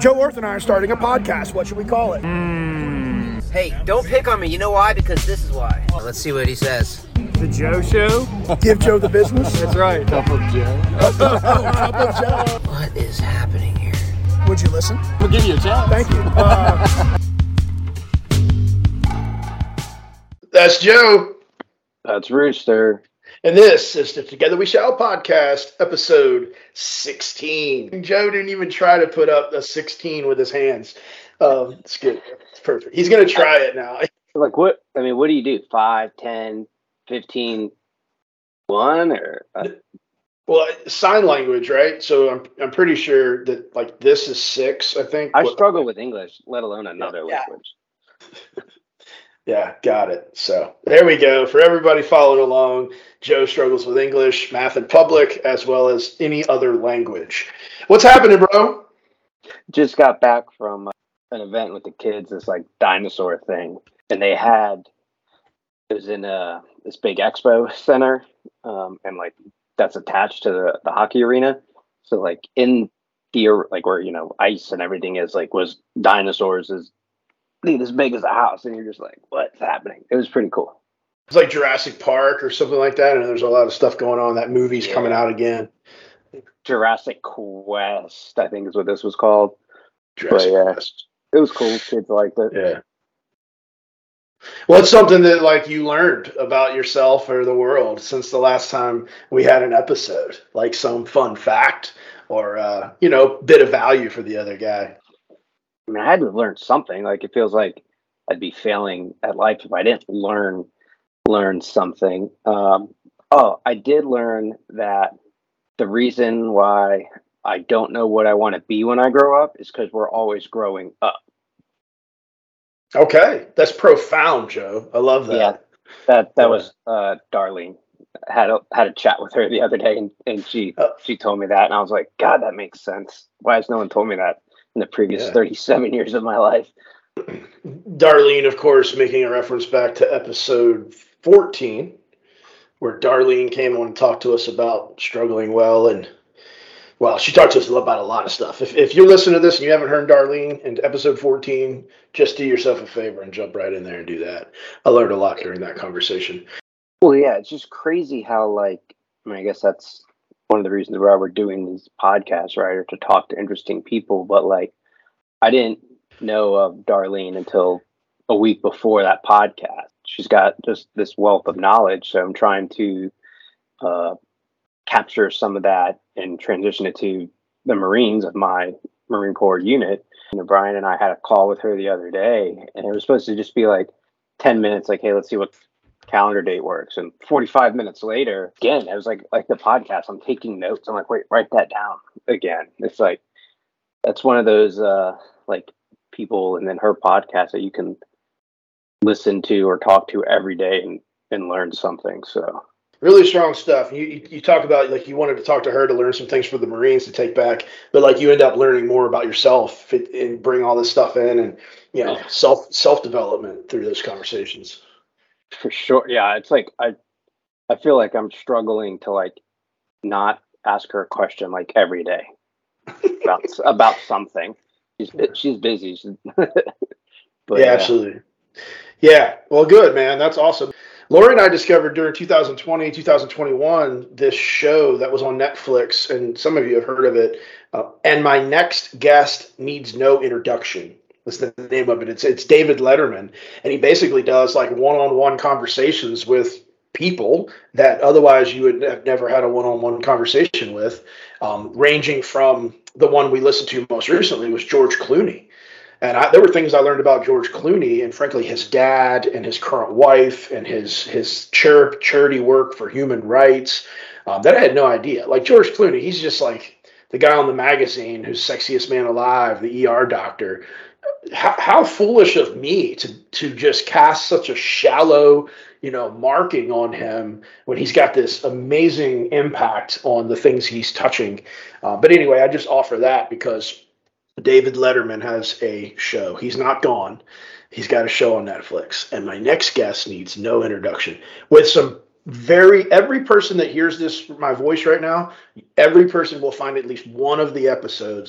Joe Orth and I are starting a podcast. What should we call it? Hey, don't pick on me. You know why? Because this is why. Let's see what he says. The Joe Show? Give Joe the business? That's right. Cup of Joe. Cup of Joe. What is happening here? Would you listen? We'll give you a chance. Thank you. That's Joe. That's Rooster. And this is the Together We Shall podcast, episode 16. Joe didn't even try to put up a 16 with his hands. It's good. It's perfect. He's going to try it now. Like what? I mean, what do you do? 5, 10, 15, 1 or? Well, sign language, right? So I'm pretty sure that like this is 6. I think. I struggle with English, let alone another language. Yeah, got it. So there we go. For everybody following along, Joe struggles with English, math in public, as well as any other language. What's happening, bro? Just got back from an event with the kids, this like dinosaur thing, and it was in this big expo center, and like that's attached to the hockey arena. So like in the like where ice and everything is like was dinosaurs is as big as a house, and you're just like, what's happening? It was pretty cool. It's like Jurassic Park or something like that, and there's a lot of stuff going on. That movie's coming out again. Jurassic Quest, I think is what this was called. Jurassic Quest. It was cool. Kids liked it. Yeah. Well, it's something that like you learned about yourself or the world since the last time we had an episode, like some fun fact or bit of value for the other guy. I mean, I had to learn something. Like it feels like I'd be failing at life if I didn't learn something. I did learn that the reason why I don't know what I want to be when I grow up is because we're always growing up. Okay, that's profound, Joe. I love that. Yeah, that was Darlene. Had a chat with her the other day, and she told me that, and I was like, God, that makes sense. Why has no one told me that in the previous 37 years of my life? Darlene, of course, making a reference back to episode 14, where Darlene came on and talked to us about struggling well, and she talked to us about a lot of stuff. If you're listening to this and you haven't heard Darlene in episode 14, just do yourself a favor and jump right in there and do that. I learned a lot during that conversation. Well, yeah, it's just crazy how, I guess that's one of the reasons why we're doing these podcasts, right, or to talk to interesting people. But, I didn't know of Darlene until a week before that podcast. She's got just this wealth of knowledge, so I'm trying to capture some of that and transition it to the Marines of my Marine Corps unit. Brian and I had a call with her the other day, and it was supposed to just be 10 minutes, hey, let's see what calendar date works. And 45 minutes later, again, it was like the podcast, I'm taking notes. I'm like, wait, write that down again. It's that's one of those people, and then her podcast that you can listen to or talk to every day and learn something. So really strong stuff. You talk about you wanted to talk to her to learn some things for the Marines to take back, but you end up learning more about yourself and bring all this stuff in, and self development through those conversations. For sure, yeah. It's I feel like I'm struggling to not ask her a question every day about something. She's busy, but yeah, absolutely. Yeah, well, good, man. That's awesome. Lori and I discovered during 2020, 2021, this show that was on Netflix, and some of you have heard of it. And My Next Guest Needs No Introduction. That's the name of it. It's David Letterman, and he basically does one-on-one conversations with people that otherwise you would have never had a one-on-one conversation with, ranging from the one we listened to most recently was George Clooney. And there were things I learned about George Clooney and, frankly, his dad and his current wife and his charity work for human rights that I had no idea. George Clooney, he's just the guy on the magazine who's sexiest man alive, the ER doctor. How foolish of me to just cast such a shallow, marking on him when he's got this amazing impact on the things he's touching. But anyway, I just offer that because David Letterman has a show. He's not gone. He's got a show on Netflix. And My Next Guest Needs No Introduction with some every person that hears my voice right now, every person will find at least one of the episodes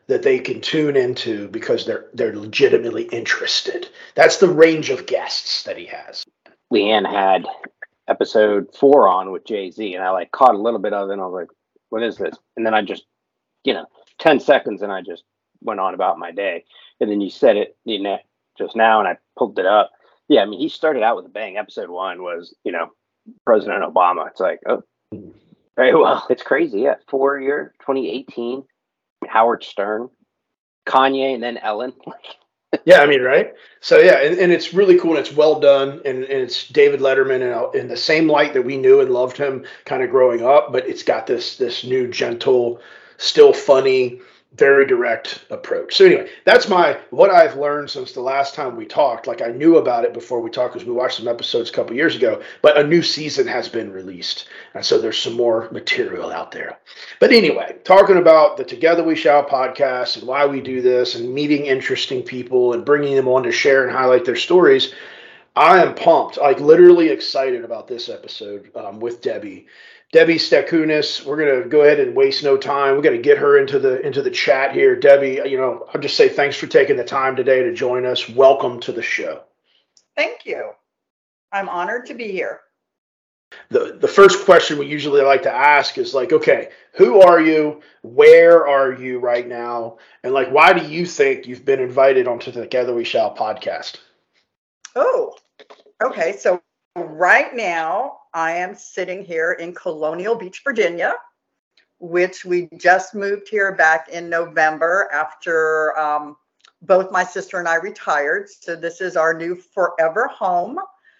that they can tune into because they're legitimately interested. That's the range of guests that he has. Leanne had episode 4 on with Jay-Z, and I like caught a little bit of it, and I was like, what is this? And then I just, 10 seconds, and I just went on about my day. And then you said it just now, and I pulled it up. Yeah, I mean, he started out with a bang. Episode 1 was, President Obama. It's like, oh, very well. It's crazy. Yeah, 4 year, 2018. Howard Stern, Kanye, and then Ellen. Yeah, I mean, right? So, yeah, and it's really cool, and it's well done, and it's David Letterman in the same light that we knew and loved him kind of growing up, but it's got this new, gentle, still funny, very direct approach. So anyway, that's what I've learned since the last time we talked. Like, I knew about it before we talked because we watched some episodes a couple years ago, but a new season has been released. And so there's some more material out there. But anyway, talking about the Together We Shall podcast and why we do this and meeting interesting people and bringing them on to share and highlight their stories, I am pumped, like literally excited about this episode with Debbie. Debbie Stakunas, we're going to go ahead and waste no time. We're going to get her into the chat here. Debbie, I'll just say thanks for taking the time today to join us. Welcome to the show. Thank you. I'm honored to be here. The first question we usually like to ask is like, okay, who are you? Where are you right now? And like, why do you think you've been invited onto the Together We Shall podcast? Oh, okay. So right now, I am sitting here in Colonial Beach, Virginia, which we just moved here back in November after both my sister and I retired. So this is our new forever home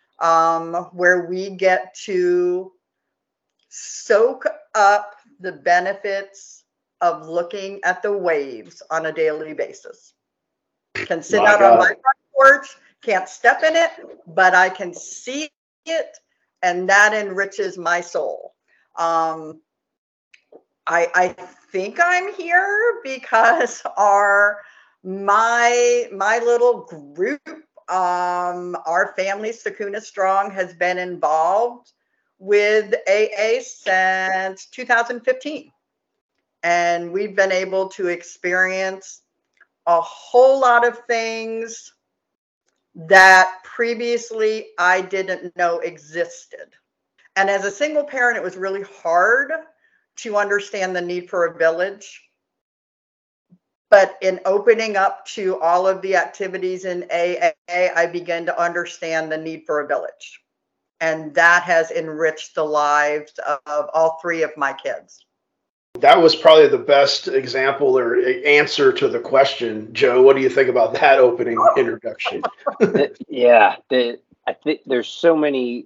where we get to soak up the benefits of looking at the waves on a daily basis. Can sit out on my front porch, can't step in it, but I can see it. And that enriches my soul. I think I'm here because my little group, our family, Sakuna Strong, has been involved with AA since 2015. And we've been able to experience a whole lot of things that previously I didn't know existed. And as a single parent, it was really hard to understand the need for a village. But in opening up to all of the activities in AA, I began to understand the need for a village. And that has enriched the lives of all 3 of my kids. That was probably the best example or answer to the question. Joe, what do you think about that opening introduction? Yeah, I think there's so many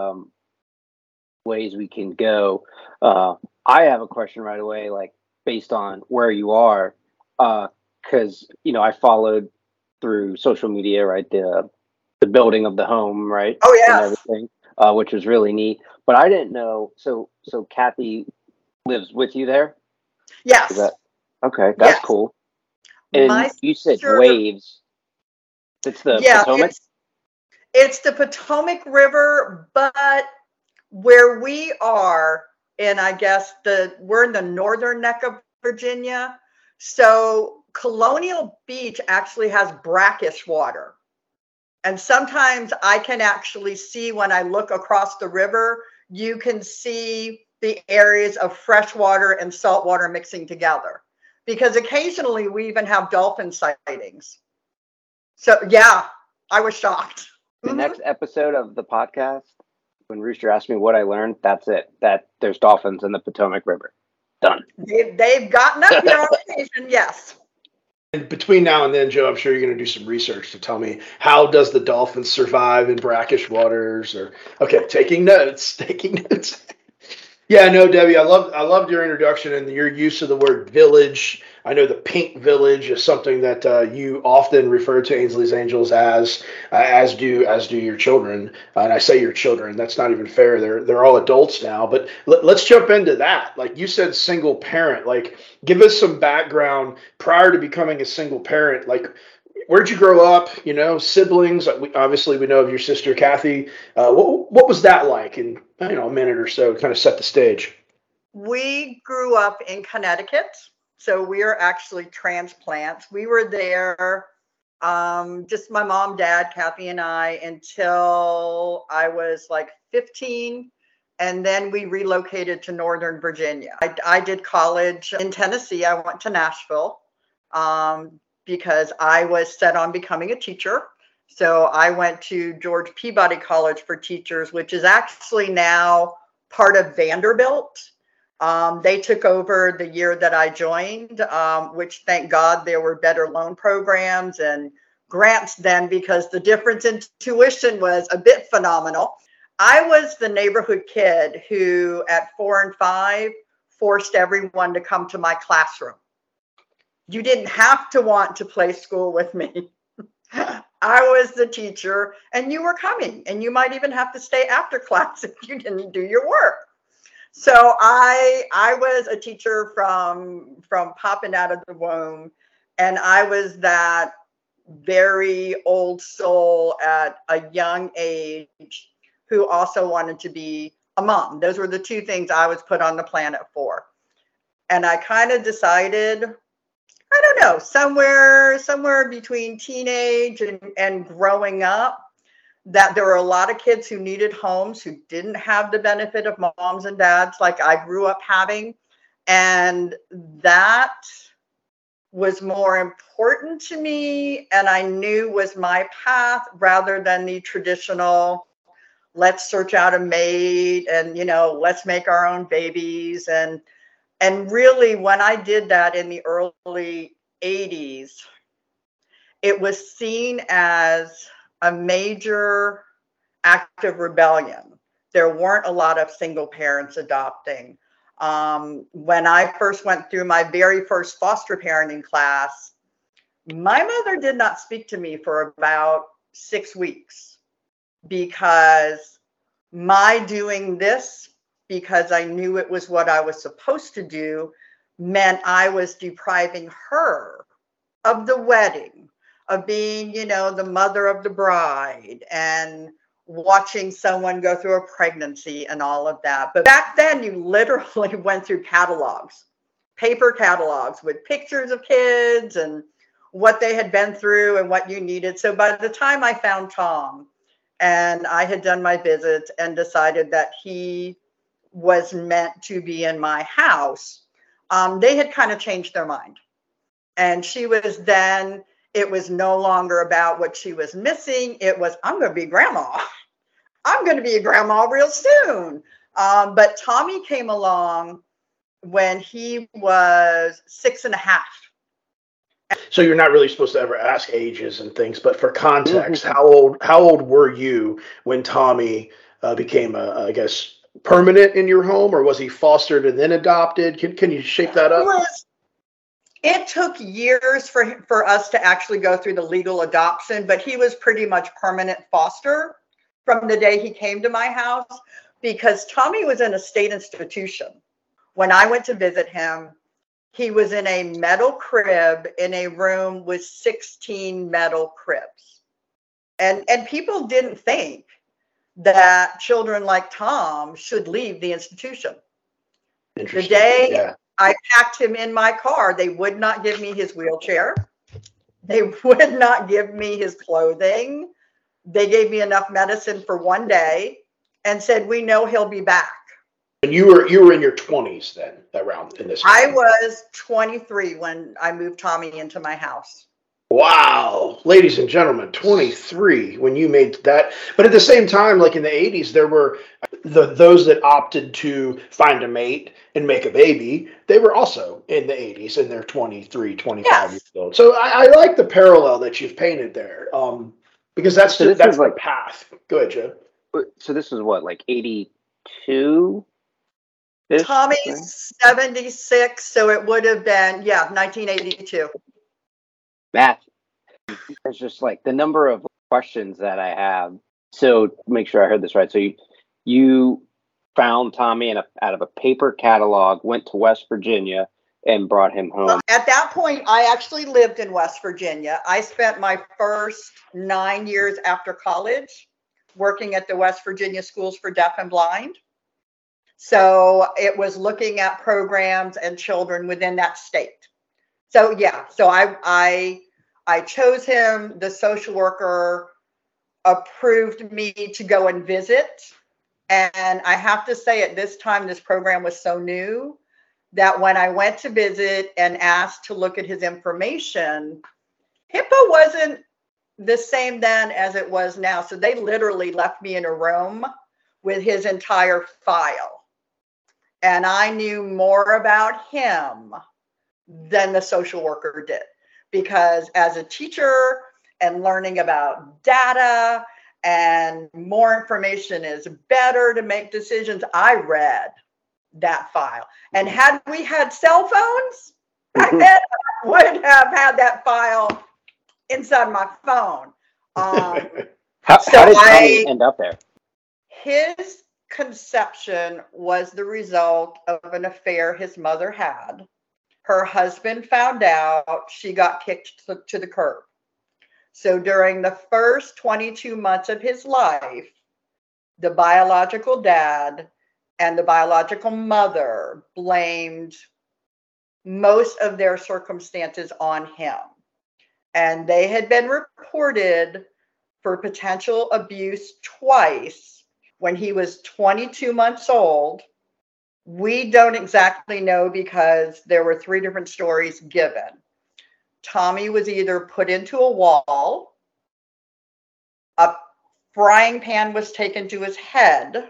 ways we can go. I have a question right away, like based on where you are, because I followed through social media, right, the building of the home, right? Oh yeah, and everything, which was really neat. But I didn't know. So Kathy lives with you there? Yes. Okay, that's cool. And you said waves. It's the Potomac? It's the Potomac River, but where we are, and I guess we're in the northern neck of Virginia. So Colonial Beach actually has brackish water. And sometimes I can actually see when I look across the river, you can see the areas of fresh water and salt water mixing together, because occasionally we even have dolphin sightings. So yeah, I was shocked. The next episode of the podcast, when Rooster asked me what I learned, that's it. That there's dolphins in the Potomac River. Done. They've gotten up here on occasion, yes. And between now and then, Joe, I'm sure you're going to do some research to tell me how does the dolphin survive in brackish waters? Taking notes. Yeah, no, Debbie, I loved your introduction and your use of the word village. I know the Pink Village is something that you often refer to Ainsley's Angels as do your children. And I say your children, that's not even fair. They're all adults now. But let's jump into that. Like you said, single parent. Like, give us some background prior to becoming a single parent. Like, where'd you grow up? Siblings. Obviously, we know of your sister Kathy. What was that like? In a minute or so, to kind of set the stage. We grew up in Connecticut. So we are actually transplants. We were there, just my mom, dad, Kathy, and I, until I was like 15. And then we relocated to Northern Virginia. I did college in Tennessee. I went to Nashville because I was set on becoming a teacher. So I went to George Peabody College for Teachers, which is actually now part of Vanderbilt. They took over the year that I joined, which thank God there were better loan programs and grants then, because the difference in tuition was a bit phenomenal. I was the neighborhood kid who at 4 and 5 forced everyone to come to my classroom. You didn't have to want to play school with me. I was the teacher and you were coming, and you might even have to stay after class if you didn't do your work. So I was a teacher from popping out of the womb, and I was that very old soul at a young age who also wanted to be a mom. Those were the two things I was put on the planet for. And I kind of decided, I don't know, somewhere between teenage and growing up, that there were a lot of kids who needed homes who didn't have the benefit of moms and dads like I grew up having. And that was more important to me, and I knew was my path, rather than the traditional, let's search out a mate and, let's make our own babies. And really, when I did that in the early 80s, it was seen as a major act of rebellion. There weren't a lot of single parents adopting. When I first went through my very first foster parenting class, my mother did not speak to me for about 6 weeks, because my doing this, because I knew it was what I was supposed to do, meant I was depriving her of the wedding, of being, the mother of the bride, and watching someone go through a pregnancy and all of that. But back then, you literally went through catalogs, paper catalogs with pictures of kids and what they had been through and what you needed. So by the time I found Tom and I had done my visits and decided that he was meant to be in my house, they had kind of changed their mind. And it was no longer about what she was missing. It was, I'm going to be grandma. I'm going to be a grandma real soon. But Tommy came along when he was 6.5. So you're not really supposed to ever ask ages and things, but for context, how old were you when Tommy became I guess, permanent in your home, or was he fostered and then adopted? Can you shape that up? It took years for us to actually go through the legal adoption, but he was pretty much permanent foster from the day he came to my house, because Tommy was in a state institution. When I went to visit him, he was in a metal crib in a room with 16 metal cribs. And people didn't think that children like Tom should leave the institution. The day I packed him in my car, they would not give me his wheelchair. They would not give me his clothing. They gave me enough medicine for one day and said, we know he'll be back. And you were in your 20s then, around in this time. I was 23 when I moved Tommy into my house. Wow. Ladies and gentlemen, 23 when you made that. But at the same time, like in the 80s, there were those that opted to find a mate and make a baby. They were also in the 80s, and they're 23, 25 years old. So I like the parallel that you've painted there, because that's the path. Go ahead, Joe. So this is what, like 82? Tommy's 76, so it would have been, 1982. Math. It's just like the number of questions that I have. So make sure I heard this right. So you found Tommy out of a paper catalog, went to West Virginia, and brought him home. At that point, I actually lived in West Virginia. I spent my first 9 years after college working at the West Virginia Schools for Deaf and Blind. So it was looking at programs and children within that state. So yeah, so I chose him. The social worker approved me to go and visit. And I have to say, at this time, this program was so new that when I went to visit and asked to look at his information, HIPAA wasn't the same then as it was now. So they literally left me in a room with his entire file. And I knew more about him than the social worker did. Because as a teacher and learning about data and more information is better to make decisions, I read that file. And had we had cell phones back then, I would have had that file inside my phone. How did Tommy end up there? His conception was the result of an affair his mother had. Her husband found out, she got kicked to the curb. So during the first 22 months of his life, the biological dad and the biological mother blamed most of their circumstances on him. And they had been reported for potential abuse twice when he was 22 months old. We don't exactly know because there were 3 different stories given. Tommy was either put into a wall, a frying pan was taken to his head,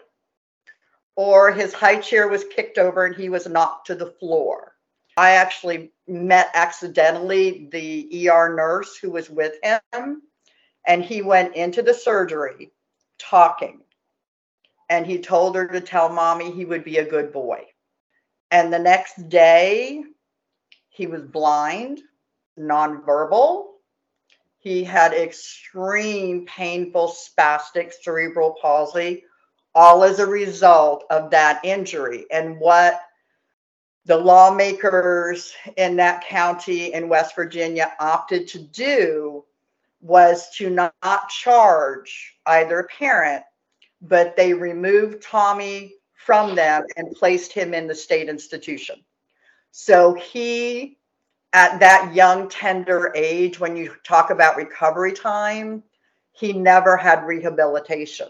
or his high chair was kicked over and he was knocked to the floor. I actually met accidentally the ER nurse who was with him, and he went into the surgery talking. And he told her to tell mommy he would be a good boy. And the next day, he was blind, nonverbal. He had extreme painful spastic cerebral palsy, all as a result of that injury. And what the lawmakers in that county in West Virginia opted to do was to not charge either parent, but they removed Tommy from them and placed him in the state institution. So he, at that young, tender age, when you talk about recovery time, he never had rehabilitation.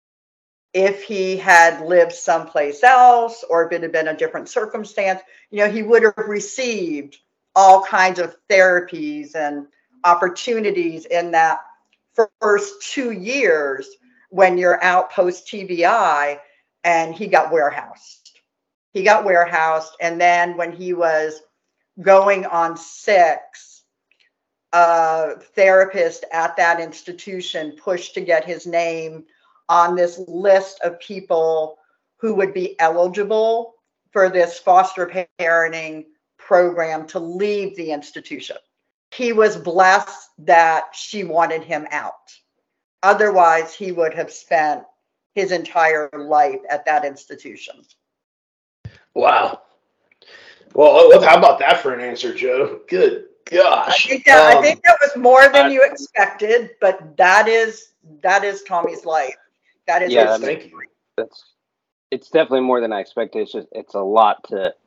If he had lived someplace else, or if it had been a different circumstance, he would have received all kinds of therapies and opportunities in that first 2 years when you're out post TBI, and he got warehoused. And then when he was going on 6, a therapist at that institution pushed to get his name on this list of people who would be eligible for this foster parenting program to leave the institution. He was blessed that she wanted him out. Otherwise, he would have spent his entire life at that institution. Wow. Well, how about that for an answer, Joe? Good gosh. I think that was more than you expected, but that is Tommy's life. That is his thank you. It's definitely more than I expected. It's a lot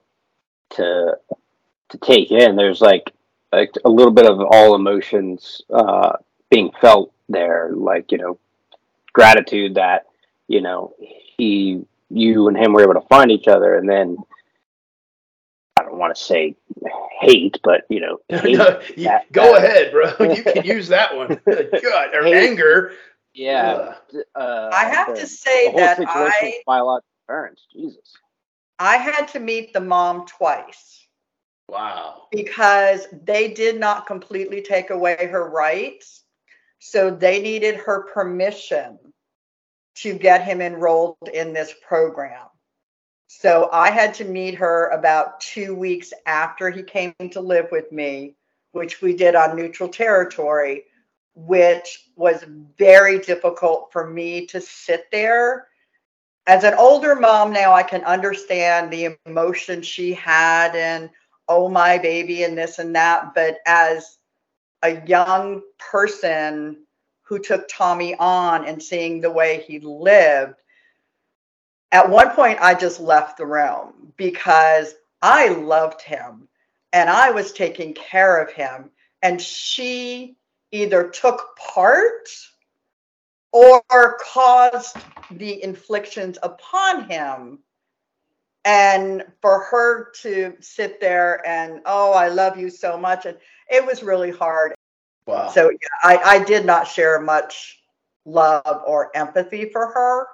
to take in. There's like a little bit of all emotions being felt there, gratitude that you and him were able to find each other, and then I don't want to say hate, but hate go ahead, bro. You can use that one. God, or hate. Anger. Yeah. I have to say that biological parents, Jesus. I had to meet the mom twice. Wow. Because they did not completely take away her rights. So they needed her permission to get him enrolled in this program. So I had to meet her about 2 weeks after he came to live with me, which we did on neutral territory, which was very difficult for me to sit there. As an older mom now, I can understand the emotion she had and, oh, my baby, and this and that. But as a young person who took Tommy on and seeing the way he lived, At one point, I just left the room because I loved him and I was taking care of him. And she either took part or caused the inflictions upon him. And for her to sit there and, oh, I love you so much. And it was really hard. Wow. So yeah, I did not share much love or empathy for her.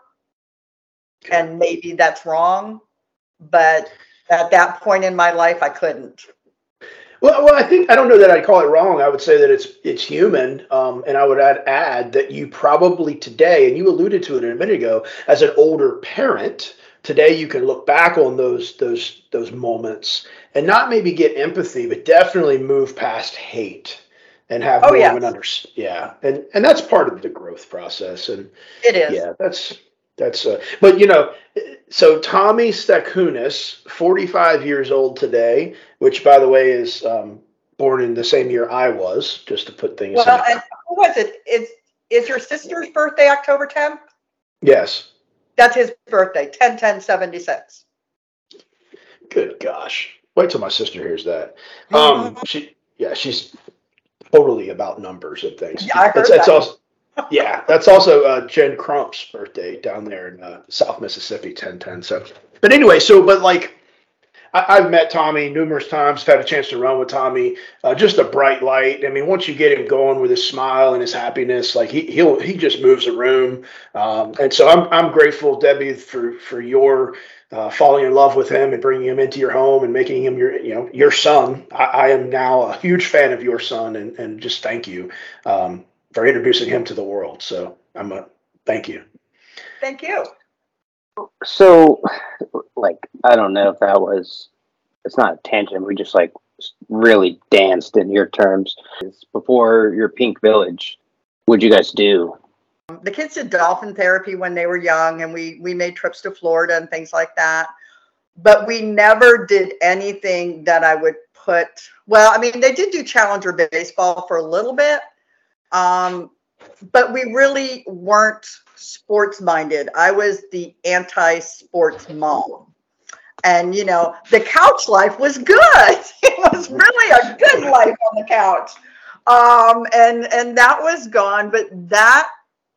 And maybe that's wrong, but at that point in my life, I couldn't. Well, I don't know that I'd call it wrong. I would say that it's human, and I would add that you probably today, and you alluded to it a minute ago, as an older parent, today you can look back on those moments and not maybe get empathy, but definitely move past hate and have more of an understanding. Yeah, and that's part of the growth process, and it is. Yeah, that's. But, you know, so Tommy Stakunas, 45 years old today, which, by the way, is born in the same year I was, just to put things. Well, and who was it? Is your sister's birthday October 10th? Yes. That's his birthday, 10/10/76. Good gosh. Wait till my sister hears that. She's totally about numbers and things. Yeah, I heard that. Also, yeah, that's also Jen Crump's birthday down there in South Mississippi, 10/10. So, but anyway, I've met Tommy numerous times, had a chance to run with Tommy. Just a bright light. I mean, once you get him going with his smile and his happiness, like he just moves a room. And so I'm grateful, Debbie, for your falling in love with him and bringing him into your home and making him your son. I am now a huge fan of your son, and just thank you for introducing him to the world. So thank you. Thank you. So, I don't know if it's not a tangent. We just really danced in your terms. Before your Pink Village, what'd you guys do? The kids did dolphin therapy when they were young, and we made trips to Florida and things like that. But we never did anything that I would put, well, I mean, they did do Challenger baseball for a little bit. But we really weren't sports minded. I was the anti-sports mom. And, the couch life was good. It was really a good life on the couch. And that was gone. But that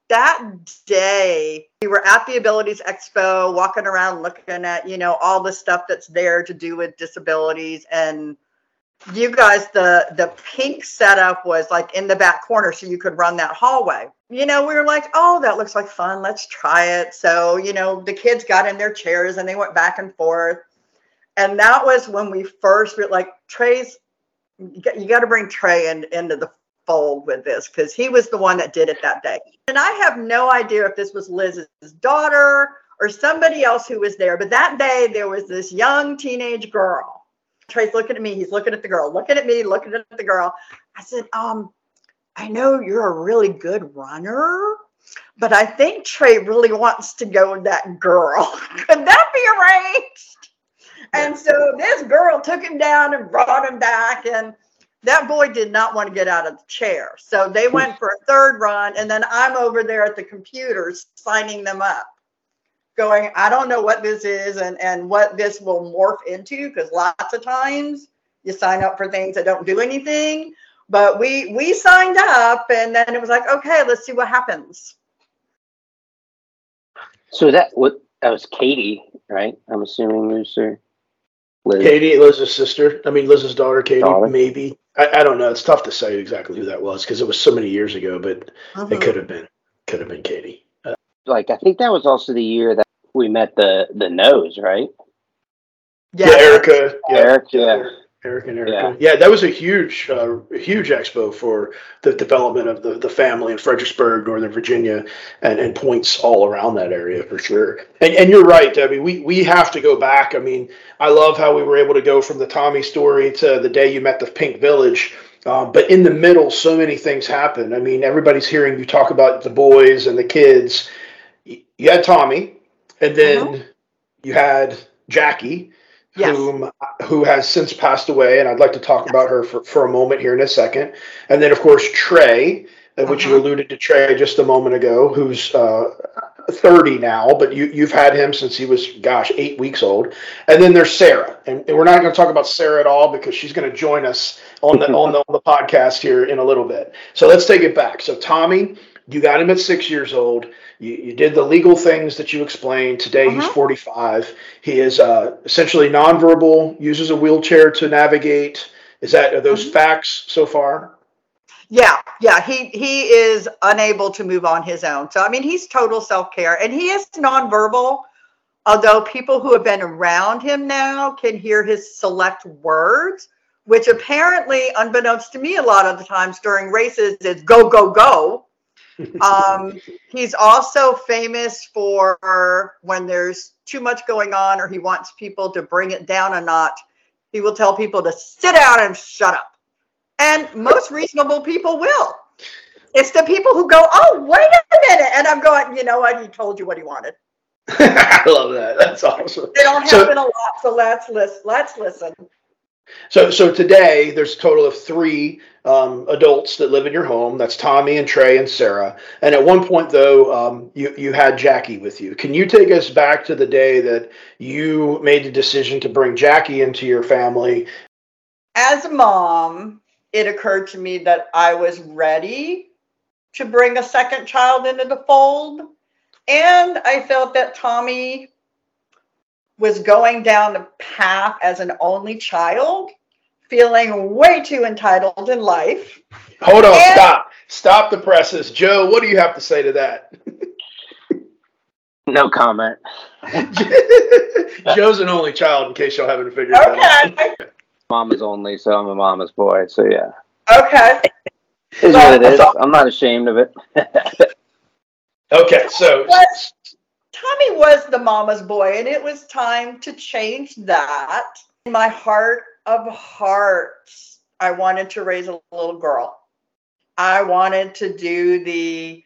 day, we were at the Abilities Expo, walking around looking at, all the stuff that's there to do with disabilities. And you guys, the pink setup was in the back corner, so you could run that hallway. We were like, oh, that looks like fun. Let's try it. So, the kids got in their chairs and they went back and forth. And that was when we first were like, you got to bring Trey into the fold with this, because he was the one that did it that day. And I have no idea if this was Liz's daughter or somebody else who was there. But that day there was this young teenage girl. Trey's looking at me. He's looking at the girl, looking at me, looking at the girl. I said, I know you're a really good runner, but I think Trey really wants to go with that girl. Could that be arranged? And so this girl took him down and brought him back. And that boy did not want to get out of the chair. So they went for a third run. And then I'm over there at the computers signing them up, going, I don't know what this is and what this will morph into, because lots of times you sign up for things that don't do anything. But we signed up, and then it was like, okay, let's see what happens. So that was Katie, right? I'm assuming there's Liz. Katie, Liz's sister. I mean, Liz's daughter, Katie, maybe. I don't know. It's tough to say exactly who that was because it was so many years ago, but it could have been Katie. I think that was also the year that we met the Nose, right? Yeah, Erica. Yeah, Erica. Eric and Erica. Yeah, that was a huge expo for the development of the family in Fredericksburg, Northern Virginia, and points all around that area for sure. And you're right, Debbie. We have to go back. I mean, I love how we were able to go from the Tommy story to the day you met the Pink Village. But in the middle, so many things happened. I mean, everybody's hearing you talk about the boys and the kids. You had Tommy, and then you had Jackie. Yes. Who has since passed away, and I'd like to talk about her for a moment here in a second. And then, of course, Trey, which you alluded to Trey just a moment ago, who's 30 now, but you've had him since he was, 8 weeks old. And then there's Sarah, and we're not going to talk about Sarah at all because she's going to join us on the podcast here in a little bit. So let's take it back. So Tommy, you got him at 6 years old. You did the legal things that you explained. Today he's 45. He is essentially nonverbal, uses a wheelchair to navigate. Are those facts so far? Yeah. He is unable to move on his own. So, I mean, he's total self-care, and he is nonverbal, although people who have been around him now can hear his select words, which apparently, unbeknownst to me a lot of the times during races, is go, go, go. He's also famous for when there's too much going on or he wants people to bring it down a notch, he will tell people to sit down and shut up. And most reasonable people will. It's the people who go, oh, wait a minute. And I'm going, you know what? He told you what he wanted. I love that. That's awesome. They don't happen a lot, so let's listen. So today there's a total of 3 adults that live in your home. That's Tommy and Trey and Sarah. And at one point, though, you had Jackie with you. Can you take us back to the day that you made the decision to bring Jackie into your family? As a mom, it occurred to me that I was ready to bring a second child into the fold. And I felt that Tommy was going down the path as an only child, feeling way too entitled in life. Hold on, stop the presses. Joe, what do you have to say to that? No comment. Joe's an only child, in case y'all haven't figured that out. Mama's only, so I'm a mama's boy, so yeah. Okay. Is what it is. I'm not ashamed of it. Okay, so Tommy was the mama's boy, and it was time to change that. In my heart of hearts, I wanted to raise a little girl. I wanted to do the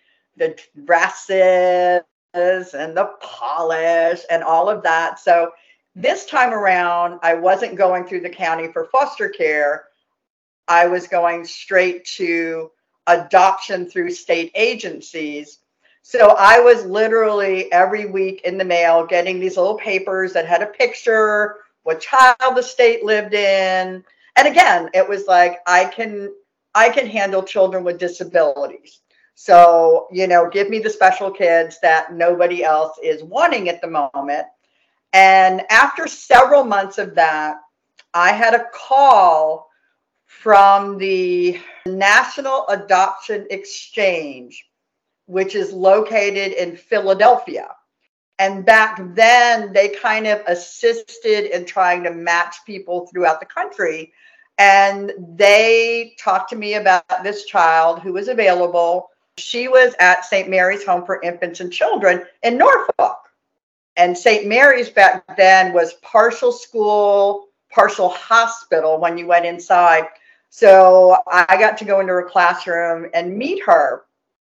dresses and the polish and all of that. So this time around, I wasn't going through the county for foster care. I was going straight to adoption through state agencies. So I was literally every week in the mail getting these little papers that had a picture, what child the state lived in. And again, it was like, I can handle children with disabilities. So, give me the special kids that nobody else is wanting at the moment. And after several months of that, I had a call from the National Adoption Exchange, which is located in Philadelphia. And back then, they kind of assisted in trying to match people throughout the country. And they talked to me about this child who was available. She was at St. Mary's Home for Infants and Children in Norfolk. And St. Mary's back then was partial school, partial hospital when you went inside. So I got to go into her classroom and meet her.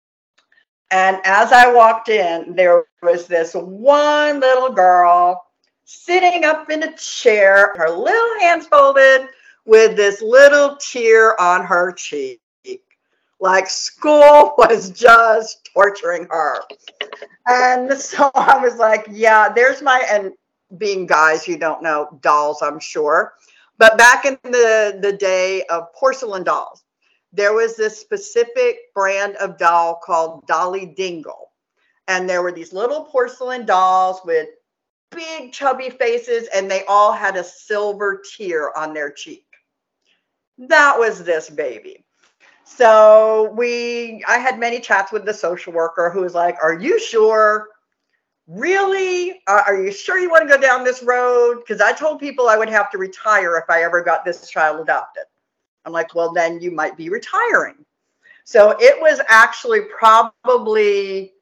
And as I walked in, there was this one little girl sitting up in a chair, her little hands folded with this little tear on her cheek. Like school was just torturing her. And so I was like, yeah, there's and being guys, you don't know dolls, I'm sure. But back in the day of porcelain dolls, there was this specific brand of doll called Dolly Dingle. And there were these little porcelain dolls with big chubby faces, and they all had a silver tear on their cheek. That was this baby. So I had many chats with the social worker who was like, are you sure? Really? Are you sure you want to go down this road? Because I told people I would have to retire if I ever got this child adopted. I'm like, well, then you might be retiring. So it was actually probably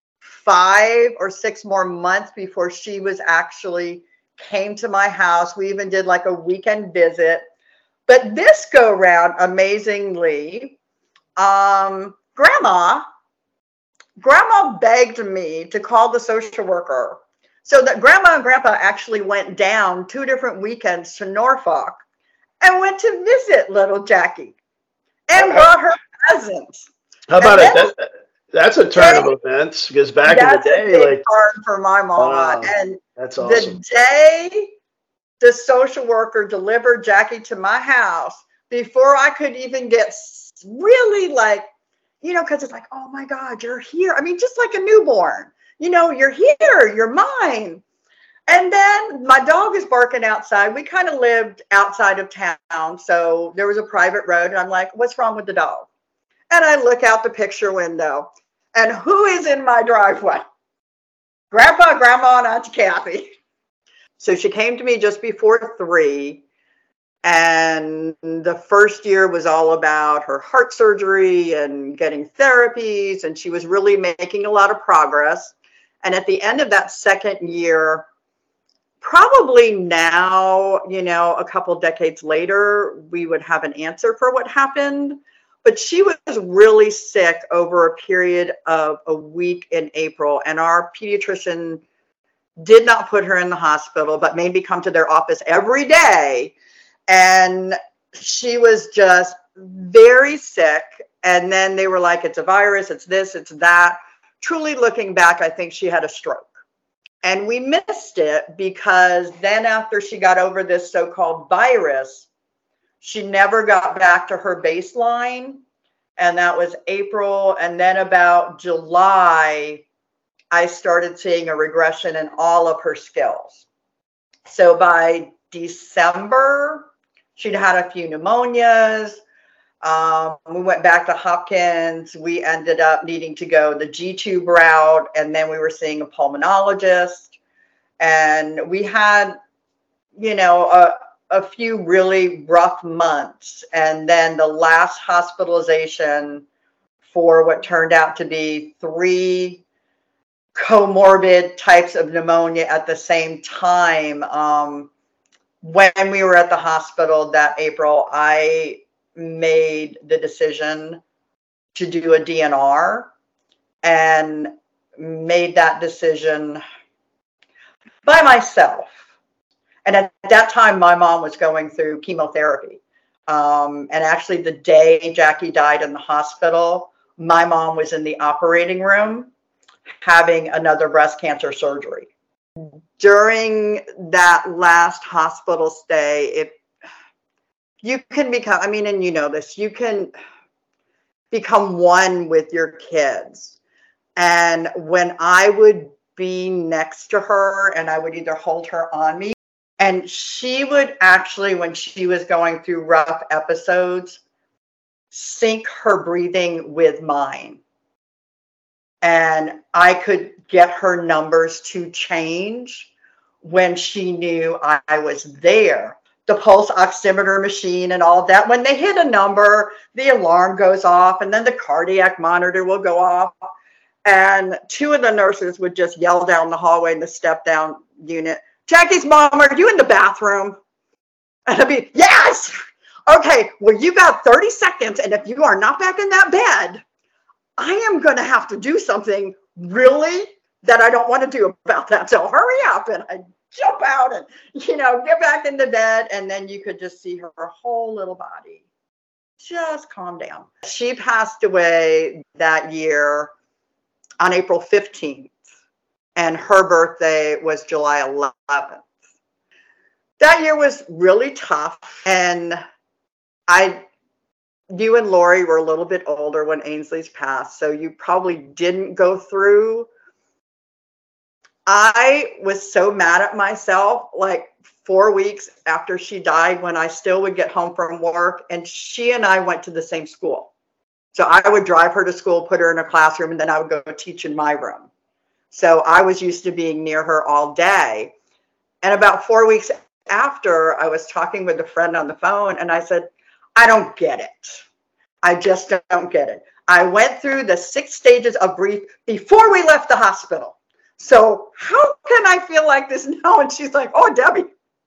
5 or 6 more months before she was actually came to my house. We even did like a weekend visit. But this go round, amazingly, Grandma begged me to call the social worker so that Grandma and Grandpa actually went down 2 different weekends to Norfolk and went to visit little Jackie and brought her presents. How about it? That's a turn of events, because back in the day, that's a big turn for my mama. And that's awesome. The day the social worker delivered Jackie to my house, before I could even get really like, you know, because it's like, oh my God, you're here. I mean, just like a newborn, you know, you're here, you're mine. And then my dog is barking outside. We kind of lived outside of town, so there was a private road, and I'm like, what's wrong with the dog? And I look out the picture window, and who is in my driveway? Grandpa, Grandma, and Auntie Kathy. So she came to me just before 3, and the first year was all about her heart surgery and getting therapies, and she was really making a lot of progress. And at the end of that second year, probably now, you know, a couple decades later, we would have an answer for what happened. But she was really sick over a period of a week in April, and our pediatrician did not put her in the hospital, but made me come to their office every day. And she was just very sick. And then they were like, it's a virus, it's this, it's that. Truly looking back, I think she had a stroke. And we missed it because then after she got over this so-called virus, she never got back to her baseline. And that was April. And then about July, I started seeing a regression in all of her skills. So by December, she'd had a few pneumonias. We went back to Hopkins. We ended up needing to go the G-tube route, and then we were seeing a pulmonologist. And we had, you know, a few really rough months. And then the last hospitalization for what turned out to be 3 comorbid types of pneumonia at the same time. When we were at the hospital that April, I made the decision to do a DNR, and made that decision by myself. And at that time, my mom was going through chemotherapy. And actually the day Jackie died in the hospital, my mom was in the operating room having another breast cancer surgery. During that last hospital stay, you can become, I mean, and you know this, you can become one with your kids. And when I would be next to her and I would either hold her on me, and she would actually, when she was going through rough episodes, sync her breathing with mine. And I could get her numbers to change when she knew I was there. The pulse oximeter machine and all that, when they hit a number, the alarm goes off, and then the cardiac monitor will go off. And 2 of the nurses would just yell down the hallway in the step down unit, Jackie's mom, are you in the bathroom? And I'd be, yes. Okay, well, you got 30 seconds. And if you are not back in that bed, I am going to have to do something really that I don't want to do about that. So hurry up. And I jump out and, you know, get back in the bed. And then you could just see her whole little body just calm down. She passed away that year on April 15th. And her birthday was July 11th. That year was really tough. And you and Lori were a little bit older when Ainsley's passed, so you probably didn't go through. I was so mad at myself, like 4 weeks after she died, when I still would get home from work, and she and I went to the same school. So I would drive her to school, put her in a classroom, and then I would go teach in my room. So I was used to being near her all day. And about 4 weeks after, I was talking with a friend on the phone, and I said, I don't get it. I just don't get it. I went through the 6 stages of grief before we left the hospital. So how can I feel like this now? And she's like, oh, Debbie,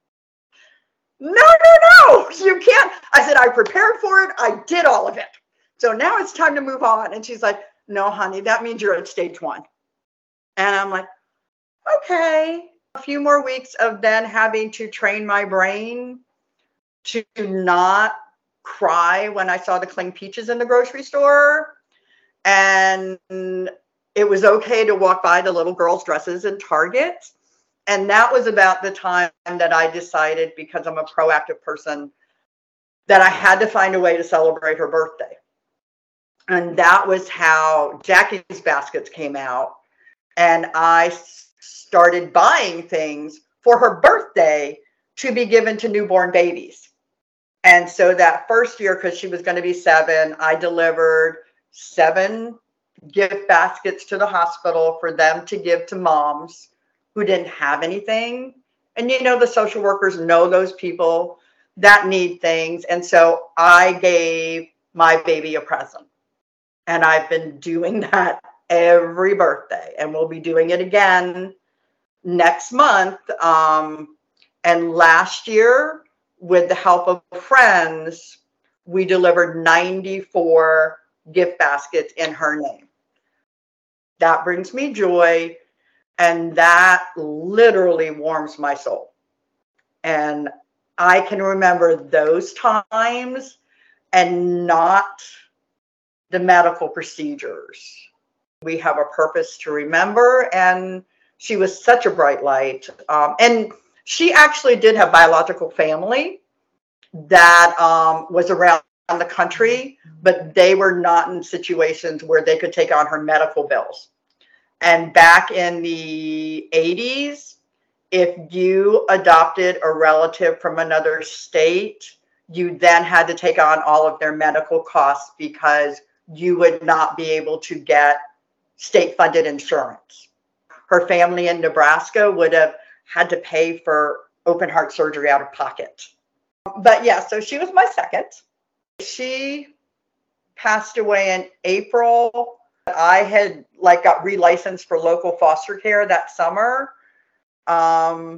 no, you can't. I said, I prepared for it. I did all of it. So now it's time to move on. And she's like, no, honey, that means you're at stage 1. And I'm like, okay. A few more weeks of then having to train my brain to not cry when I saw the cling peaches in the grocery store. And it was okay to walk by the little girls' dresses in Target. And that was about the time that I decided, because I'm a proactive person, that I had to find a way to celebrate her birthday. And that was how Jackie's Baskets came out. And I started buying things for her birthday to be given to newborn babies. And so that first year, because she was going to be 7, I delivered 7 gift baskets to the hospital for them to give to moms who didn't have anything. And the social workers know those people that need things. And so I gave my baby a present. And I've been doing that every birthday, and we'll be doing it again next month. And last year, with the help of friends, we delivered 94 gift baskets in her name. That brings me joy, and that literally warms my soul. And I can remember those times and not the medical procedures. We have a purpose to remember, and she was such a bright light. And she actually did have biological family that was around the country, but they were not in situations where they could take on her medical bills. And back in the 80s, if you adopted a relative from another state, you then had to take on all of their medical costs because you would not be able to get state-funded insurance. Her family in Nebraska would have had to pay for open heart surgery out of pocket. But yeah, so she was my second. She passed away in April. I had got relicensed for local foster care that summer. I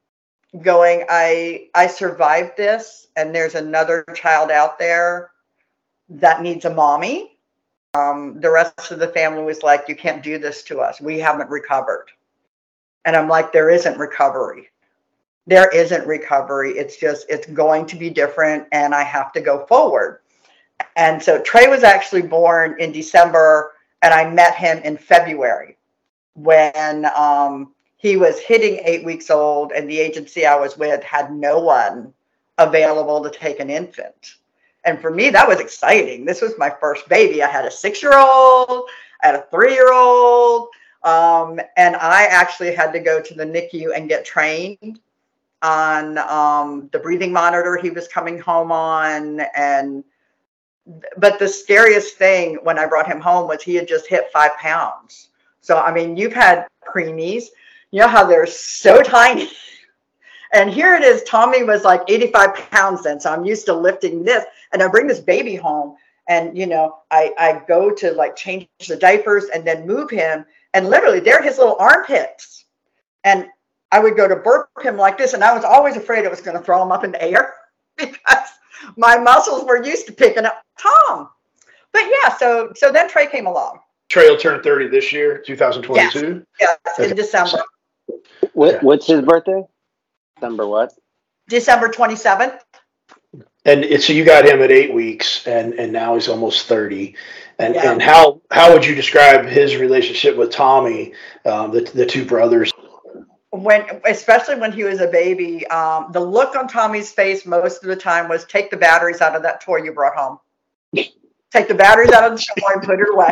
survived this, and there's another child out there that needs a mommy. The rest of the family was like, you can't do this to us. We haven't recovered. And I'm like, there isn't recovery. There isn't recovery. It's going to be different, and I have to go forward. And so Trey was actually born in December, and I met him in February when he was hitting 8 weeks old, and the agency I was with had no one available to take an infant. And for me, that was exciting. This was my first baby. I had a 6-year-old, I had a 3-year-old, and I actually had to go to the NICU and get trained on the breathing monitor he was coming home on. But the scariest thing when I brought him home was he had just hit 5 pounds. So, I mean, you've had preemies. You know how they're so tiny. And here it is. Tommy was like 85 pounds then. So I'm used to lifting this. And I bring this baby home. And, I go to change the diapers and then move him. And literally, they're his little armpits. And I would go to burp him like this. And I was always afraid it was going to throw him up in the air because my muscles were used to picking up Tom. But yeah, so then Trey came along. Trey will turn 30 this year, 2022? Yes, in December. What's his birthday? December what? December 27th. And so you got him at 8 weeks, and now he's almost 30. And Yeah. and how would you describe his relationship with Tommy, the two brothers? Especially when he was a baby, the look on Tommy's face most of the time was, take the batteries out of that toy you brought home. Take the batteries out of the toy and put it away.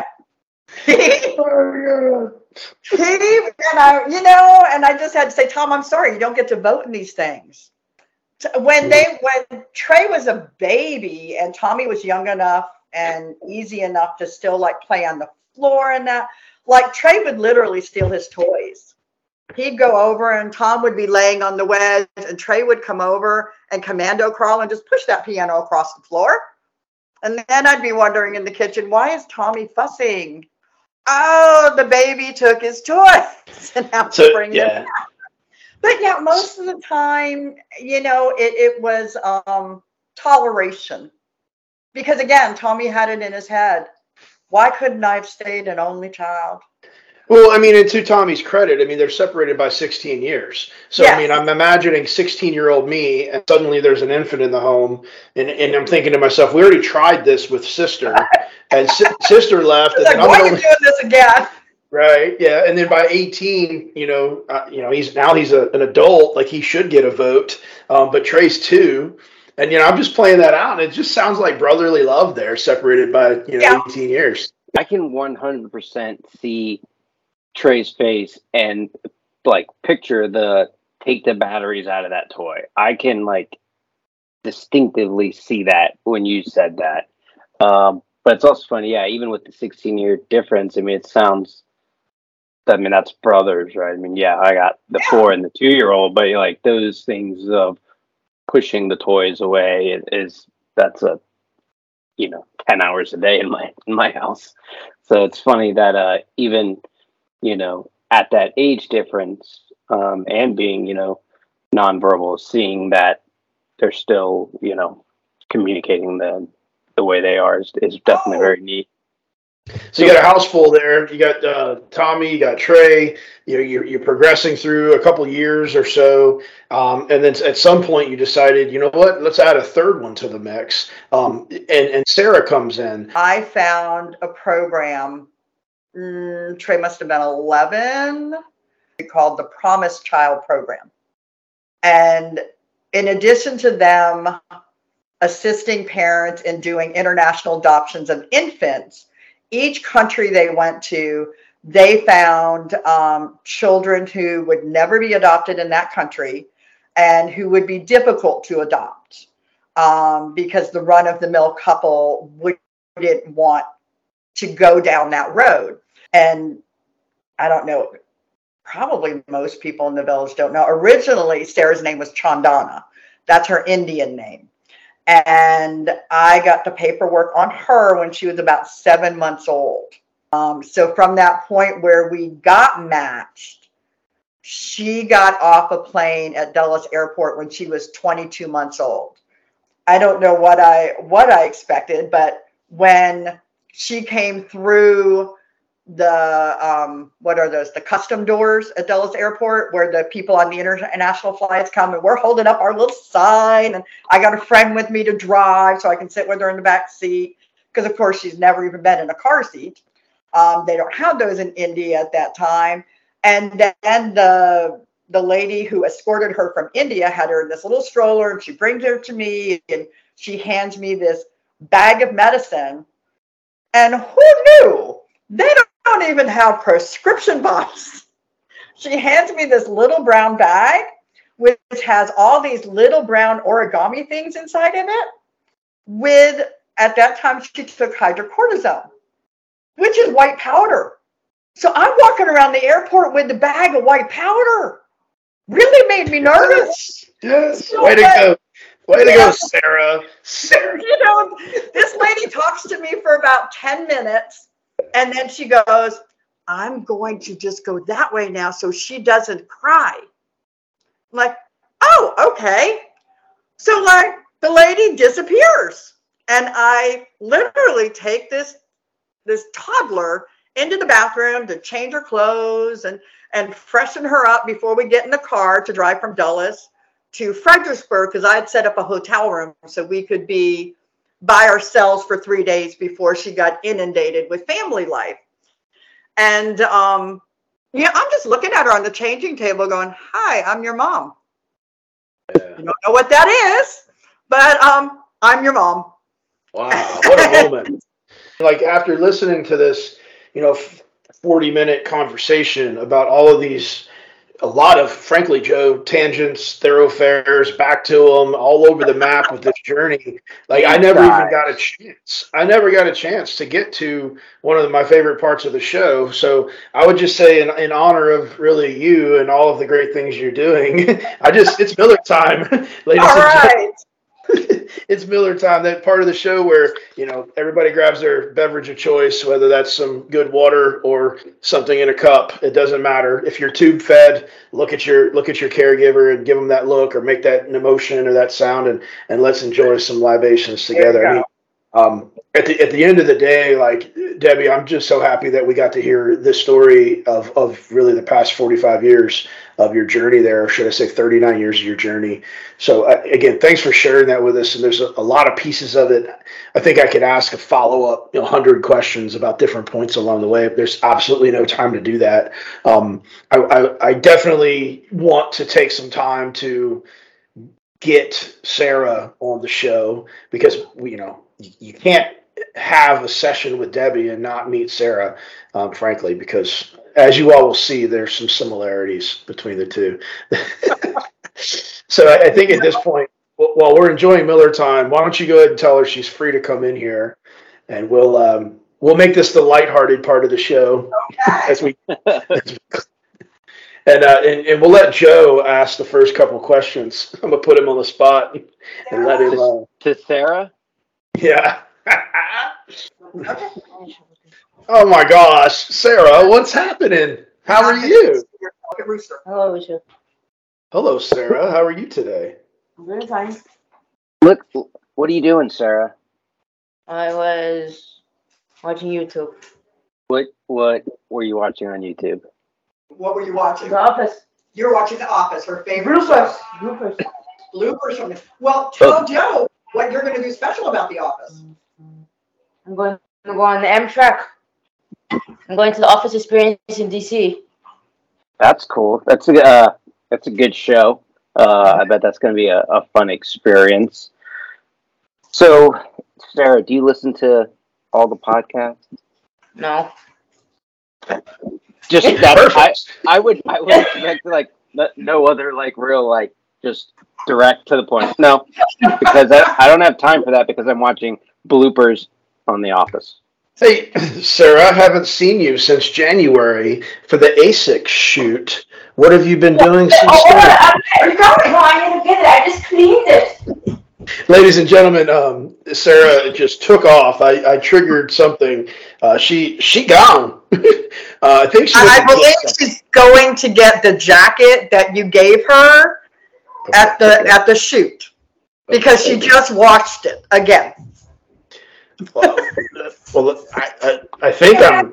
And I just had to say, Tom, I'm sorry, you don't get to vote in these things. When Trey was a baby and Tommy was young enough and easy enough to still play on the floor and that, Trey would literally steal his toys. He'd go over and Tom would be laying on the wedge and Trey would come over and commando crawl and just push that piano across the floor. And then I'd be wondering in the kitchen, why is Tommy fussing? Oh, the baby took his toys and have to bring them back. But yeah, most of the time, it was toleration. Because again, Tommy had it in his head. Why couldn't I have stayed an only child? Well, I mean, and to Tommy's credit, I mean, they're separated by 16 years. So, Yes. I mean, I'm imagining 16-year-old me, and suddenly there's an infant in the home, and I'm thinking to myself, we already tried this with sister, and sister left. Like, why are you doing this again? Right. Yeah. And then by 18, he's an adult, like he should get a vote. But Trey's 2. And, I'm just playing that out. And it just sounds like brotherly love there, separated by, 18 years. I can 100% see Trey's face and like picture the take the batteries out of that toy. I can like distinctively see that when you said that. But it's also funny. Yeah. Even with the 16-year difference, I mean, that's brothers, right? I mean, yeah, I got the 4 and the 2-year-old, but like those things of pushing the toys away that's 10 hours a day in my house. So it's funny that even at that age difference and being nonverbal, seeing that they're still communicating the way they are is definitely very neat. So you got a house full there. You got Tommy, you got Trey. You're progressing through a couple years or so, and then at some point you decided, you know what? Let's add a third one to the mix. And Sarah comes in. I found a program. Trey must have been 11. Called the Promised Child Program, and in addition to them assisting parents in doing international adoptions of infants. Each country they went to, they found children who would never be adopted in that country and who would be difficult to adopt because the run-of-the-mill couple wouldn't want to go down that road. And I don't know, probably most people in the village don't know. Originally, Sarah's name was Chandana. That's her Indian name. And I got the paperwork on her when she was about 7 months old. So from that point where we got matched, she got off a plane at Dulles Airport when she was 22 months old. I don't know what I expected, but when she came through the what are those, the custom doors at Dulles Airport where the people on the international flights come, and we're holding up our little sign, and I got a friend with me to drive so I can sit with her in the back seat because of course she's never even been in a car seat. They don't have those in India at that time. And then the lady who escorted her from India had her in this little stroller, and she brings her to me and she hands me this bag of medicine. And who knew? They don't even have prescription bottles. She hands me this little brown bag, which has all these little brown origami things inside of it. At that time, she took hydrocortisone, which is white powder. So I'm walking around the airport with the bag of white powder. Really made me nervous. Yes. So way to go. Way to go, Sarah. Sarah. This lady talks to me for about 10 minutes. And then she goes, I'm going to just go that way now so she doesn't cry. I'm like, oh, okay. So like the lady disappears. And I literally take this toddler into the bathroom to change her clothes and freshen her up before we get in the car to drive from Dulles to Fredericksburg, because I had set up a hotel room so we could be by ourselves for 3 days before she got inundated with family life. And I'm just looking at her on the changing table going, hi, I'm your mom. Yeah. You don't know what that is, but I'm your mom. Wow, what a moment. Like after listening to this, 40-minute conversation about all of these, a lot of, frankly, Joe, tangents, thoroughfares, back to them, all over the map with this journey. Like I never even got a chance. I never got a chance to get to one of my favorite parts of the show. So I would just say in honor of really you and all of the great things you're doing, it's Miller time, ladies all and right. gentlemen. It's Miller time, that part of the show where, everybody grabs their beverage of choice, whether that's some good water or something in a cup. It doesn't matter. If you're tube fed, look at your caregiver and give them that look or make that emotion or that sound, and let's enjoy some libations together. At the end of the day, like Debbie, I'm just so happy that we got to hear this story of really the past 45 years of your journey there, or should I say 39 years of your journey. So again, thanks for sharing that with us. And there's a lot of pieces of it. I think I could ask a follow-up 100 questions about different points along the way. There's absolutely no time to do that. I definitely want to take some time to get Sarah on the show, because you can't have a session with Debbie and not meet Sarah, frankly, because as you all will see, there's some similarities between the two. So I think at this point, while we're enjoying Miller time, why don't you go ahead and tell her she's free to come in here, and we'll make this the lighthearted part of the show. Okay. And we'll let Joe ask the first couple questions. I'm gonna put him on the spot and let him. To Sarah? Yeah. Okay. Oh my gosh, Sarah, what's happening? How are you? Rooster. Hello, Richard. Hello, Sarah. How are you today? I'm very fine. Look, what are you doing, Sarah? I was watching YouTube. What were you watching on YouTube? What were you watching? The Office. You're watching The Office, her favorite show. Bloopers from it. Well, tell Joe what you're going to do special about The Office. I'm going to go on the Amtrak. I'm going to the Office Experience in DC. That's cool. That's a good show. I bet that's going to be a fun experience. So, Sarah, do you listen to all the podcasts? No. Just that. I would expect like no other like real like just direct to the point. No, because I don't have time for that because I'm watching bloopers on The Office. Hey, Sarah, I haven't seen you since January for the ASIC shoot. What have you been doing since then? I didn't get it. I just cleaned it. Ladies and gentlemen, Sarah just took off. I triggered something. She gone. I think I believe she's going to get the jacket that you gave her at the shoot, because she just watched it again. Well, I think I'm.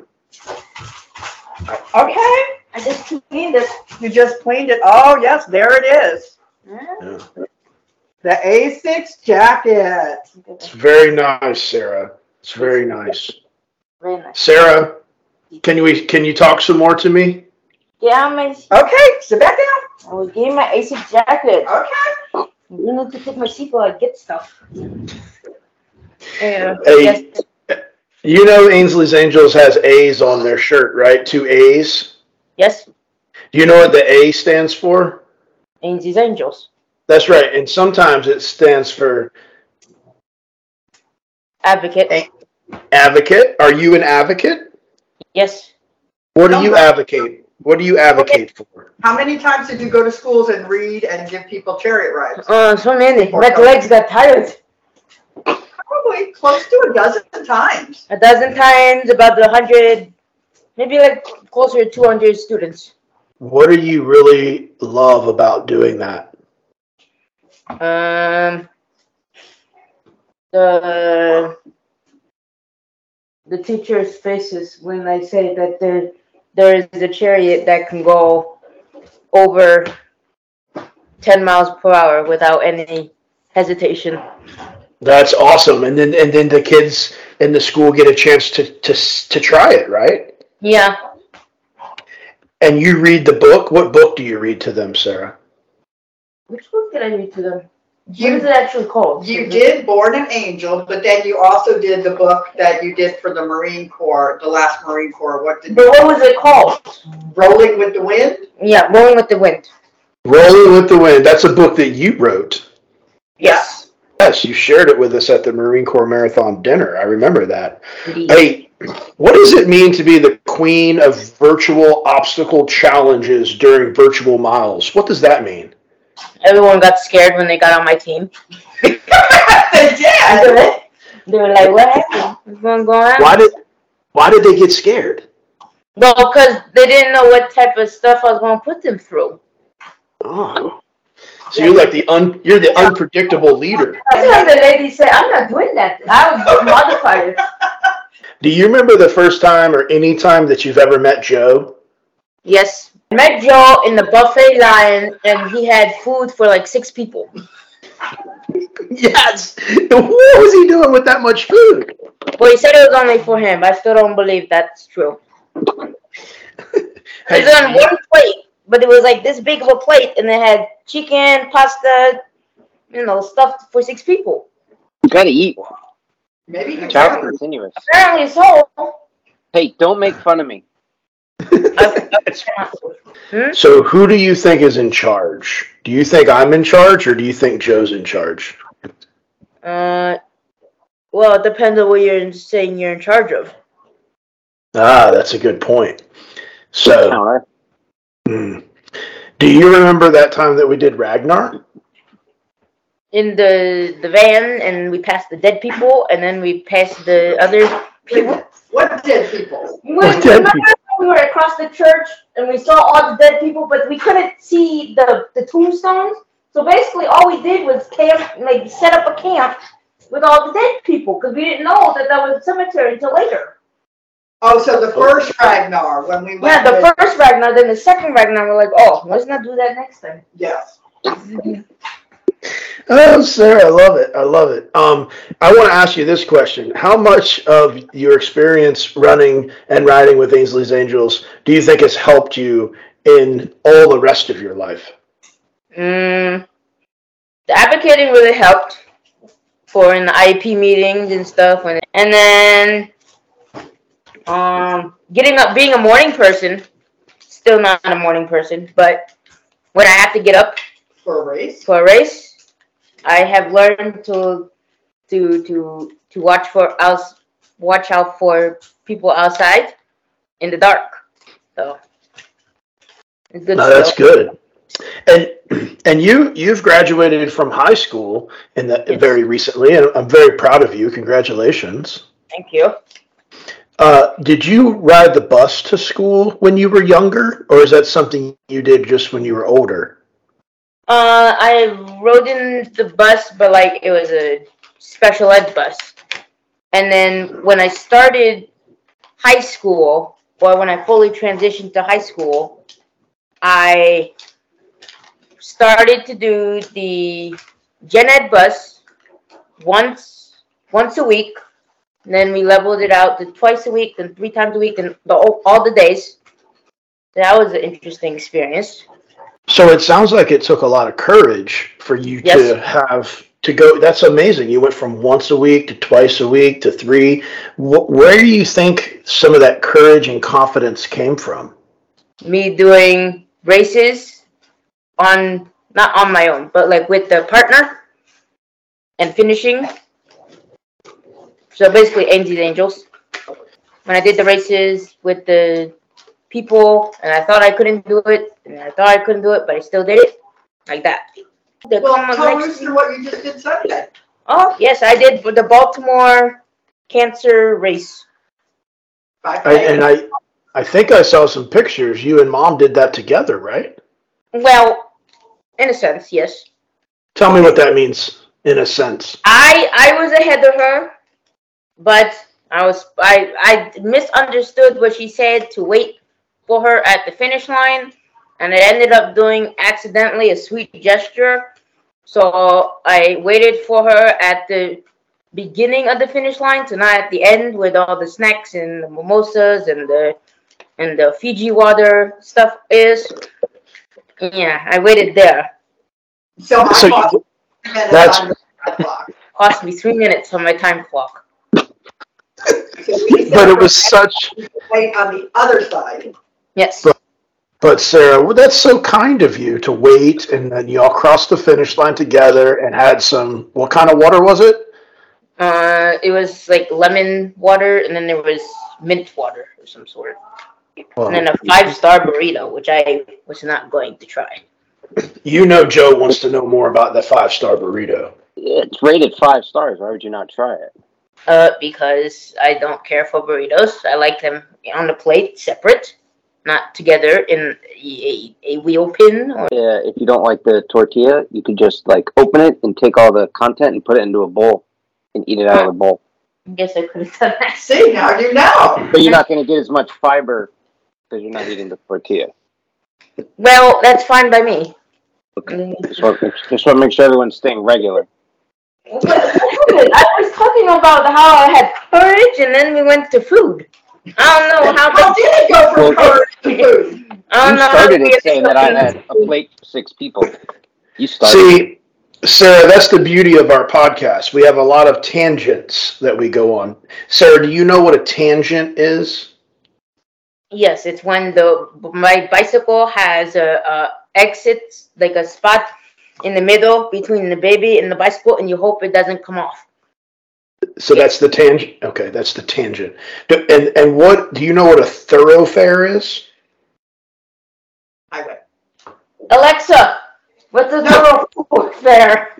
Okay. I just cleaned it. You just cleaned it. Oh, yes, there it is. Yeah. The A6 jacket. It's very nice, Sarah. It's very nice. Very nice. Sarah, can you talk some more to me? Yeah, my. Okay, sit back down. I was getting my ASIC jacket. Okay. You need to take my seatbelt and get stuff. Yeah. Hey, Yes. you know Ainsley's Angels has A's on their shirt, right? 2 A's. Yes. Do you know what the A stands for? Ainsley's Angels. That's right. And sometimes it stands for Advocate. advocate. Are you an advocate? Yes. What do you advocate? What do you advocate for? How many times did you go to schools and read and give people chariot rides? So many. My legs got tired. Probably close to a dozen times. A dozen times, about 100, maybe like closer to 200 students. What do you really love about doing that? The teachers' faces when I say that there is a chariot that can go over 10 miles per hour without any hesitation. That's awesome. And then the kids in the school get a chance to try it, right? Yeah. And you read the book. What book do you read to them, Sarah? Which book did I read to them? What is it actually called? You did Born an Angel, but then you also did the book that you did for the Marine Corps, the last Marine Corps. But what was it called? Rolling with the Wind? Yeah, Rolling with the Wind. Rolling with the Wind. That's a book that you wrote. Yes. Yes, you shared it with us at the Marine Corps Marathon dinner. I remember that. Indeed. Hey, what does it mean to be the queen of virtual obstacle challenges during virtual miles? What does that mean? Everyone got scared when they got on my team. They did. They were like, what happened? What's going on? Why did they get scared? Well, because they didn't know what type of stuff I was going to put them through. Oh. So you're like you're the unpredictable leader. Sometimes the lady said, "I'm not doing that. I would modify it." Do you remember the first time or any time that you've ever met Joe? Yes. I met Joe in the buffet line, and he had food for like 6 people. Yes. What was he doing with that much food? Well, he said it was only for him. I still don't believe that's true. It was on one plate, but it was like this big of a plate, and it had chicken, pasta, stuff for 6 people. You gotta eat. Maybe you Child can. continuous. Apparently so. Hey, don't make fun of me. So who do you think is in charge? Do you think I'm in charge, or do you think Joe's in charge? Well, it depends on what you're saying you're in charge of. Ah, that's a good point. So, Counter. do you remember that time that we did Ragnar? In the van, and we passed the dead people, and then we passed the other people. What dead people? Remember we were across the church, and we saw all the dead people, but we couldn't see the tombstones. So basically, all we did was set up a camp with all the dead people, because we didn't know that was a cemetery until later. Oh, so the first Ragnar, when we went. Yeah, the first Ragnar, then the second Ragnar, we're like, oh, let's not do that next time. Yes. Oh, Sarah, I love it. I love it. I want to ask you this question. How much of your experience running and riding with Ainsley's Angels do you think has helped you in all the rest of your life? The advocating really helped for in the IEP meetings and stuff. And then getting up, being a morning person, still not a morning person, but when I have to get up For a race? For a race, I have learned to watch out for people outside in the dark. So it's good. No, that's good. And you've graduated from high school very recently, and I'm very proud of you. Congratulations. Thank you. Did you ride the bus to school when you were younger, or is that something you did just when you were older? I rode in the bus, but like it was a special ed bus. And then when I started high school, or when I fully transitioned to high school, I started to do the gen ed bus once a week. And then we leveled it out to twice a week, then 3 times a week, and all the days. That was an interesting experience. So it sounds like it took a lot of courage for you to have to go. That's amazing. You went from once a week to twice a week to 3. Where do you think some of that courage and confidence came from? Me doing races not on my own, but like with the partner and finishing. So basically, Ainsley's Angels. When I did the races with the people, and I thought I couldn't do it, and I thought I couldn't do it, but I still did it, like that. Well, tell listeners what you just did Sunday. Oh, yes, I did for the Baltimore Cancer Race. I think I saw some pictures. You and Mom did that together, right? Well, in a sense, yes. Tell me what that means, in a sense. I was ahead of her, but I misunderstood what she said to wait for her at the finish line, and I ended up doing accidentally a sweet gesture. So I waited for her at the beginning of the finish line, so not at the end with all the snacks and the mimosas and the Fiji water stuff is. Yeah, I waited there. So that's cost me 3 minutes on my time clock. But it was such. Wait on the other side. Yes. But Sarah, that's so kind of you to wait, and then you all crossed the finish line together and had some. What kind of water was it? It was like lemon water, and then there was mint water of some sort. Well, and then a 5-star burrito, which I was not going to try. You know, Joe wants to know more about the 5-star burrito. It's rated 5 stars. Why would you not try it? Because I don't care for burritos. I like them on the plate separate. not together in a wheel pin. Or... Yeah, if you don't like the tortilla, you could just like open it and take all the content and put it into a bowl and eat it out of the bowl. I guess I could have done that. See, now you know. But you're not going to get as much fiber because you're not eating the tortilla. Well, that's fine by me. Okay. Just want to make sure everyone's staying regular. But I was talking about how I had courage, and then we went to food. I don't know how did it go from courage to food? I don't You know started how it saying that I had a plate for 6 people. You started. See, Sarah, that's the beauty of our podcast. We have a lot of tangents that we go on. Sarah, do you know what a tangent is? Yes, it's when my bicycle has a exit, like a spot in the middle between the baby and the bicycle, and you hope it doesn't come off. So that's the tangent. Okay, that's the tangent. And what do you know what a thoroughfare is? Highway. Alexa, what's a thoroughfare?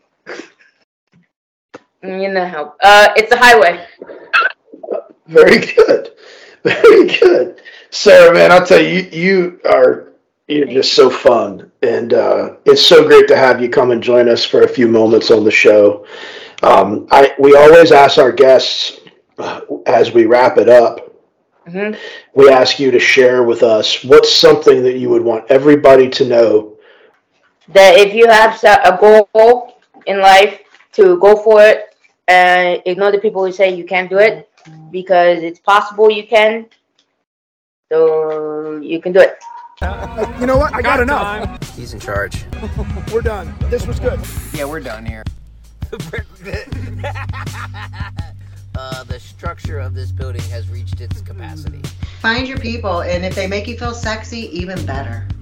You know how. It's a highway. Very good. Very good. Sarah, man, I'll tell you, you're just so fun. And it's so great to have you come and join us for a few moments on the show. We always ask our guests as we wrap it up, we ask you to share with us what's something that you would want everybody to know. That if you have a goal in life, to go for it and ignore the people who say you can't do it, because it's possible you can. So you can do it. You know what? I got enough. He's in charge. We're done. This was good. Yeah, we're done here. The structure of this building has reached its capacity. Find your people, and if they make you feel sexy, even better.